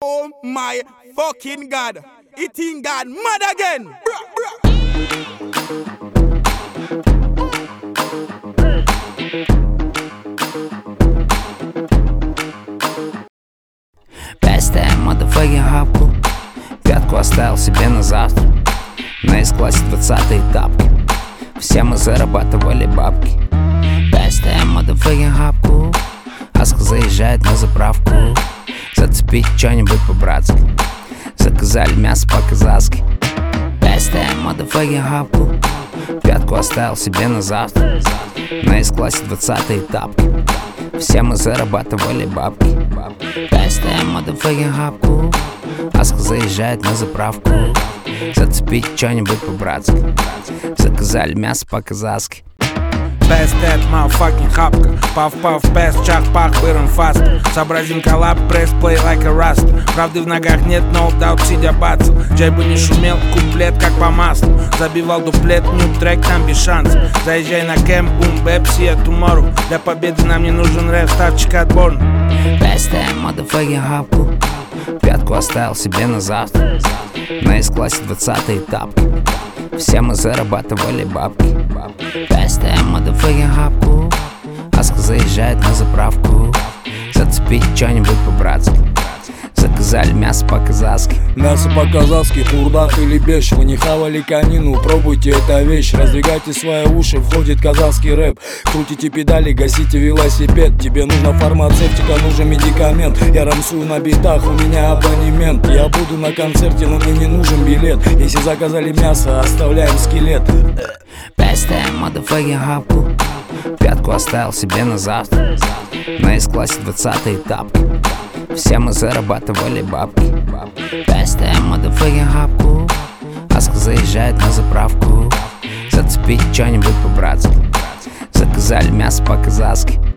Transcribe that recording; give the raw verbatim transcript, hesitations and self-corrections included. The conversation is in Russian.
Oh my fucking God. It ain't God mad again. Bruh, bruh. Пестаем motherfucking хапку. Пятку оставил себе на завтра. На S-классе двадцатые тапки. Все мы зарабатывали бабки. Пестаем motherfucking хапку. Аска заезжает на заправку. Зацепить что-нибудь по-братски. Заказали мясо по-казахски. Пестаем motherfucking хапку. Пятку оставил себе на завтра. На S-классе двадцатые тапки. Все мы зарабатывали бабки. Пестаем motherfucking хапку. Аска заезжает на заправку. Зацепить что-нибудь по-братски. Заказали мясо по-казахски. Best that motherfucking хапка. Пав-пав, пест, чах-пах, быром фаст. Сообразим коллаб, пресс, плей like a rust. Правды в ногах нет, но даут сидя бацал. Джей бы не шумел, куплет как по маслу. Забивал дуплет, нью трек, там без шансов. Заезжай на кэмп, бум, бэп, see you tomorrow. Для победы нам не нужен рэп, ставчик отборный. Best that motherfucking хапку. Пятку оставил себе на завтра. На S-классе двадцатые тапки. Все мы зарабатывали бабки. Пестаем motherfucking хапку. Аска заезжает на заправку. Зацепить что-нибудь по-братски. Заказали мясо по-казахски. Мясо по-казахски, хурдах или беш. Вы не хавали конину, пробуйте, это вещь. Раздвигайте свои уши, входит казахский рэп. Крутите педали, гасите велосипед. Тебе нужна фармацевтика, нужен медикамент. Я рамсую на битах, у меня абонемент. Я буду на концерте, но мне не нужен билет. Если заказали мясо, оставляем скелет. Пестаем motherfucking хапку. Пятку оставил себе на завтра. На S-классе двадцатые тапки. Все мы зарабатывали бабки. Пестаем motherfucking хапку. Аска заезжает на заправку. Зацепить что-нибудь по-братски. Заказали мясо по-казахски.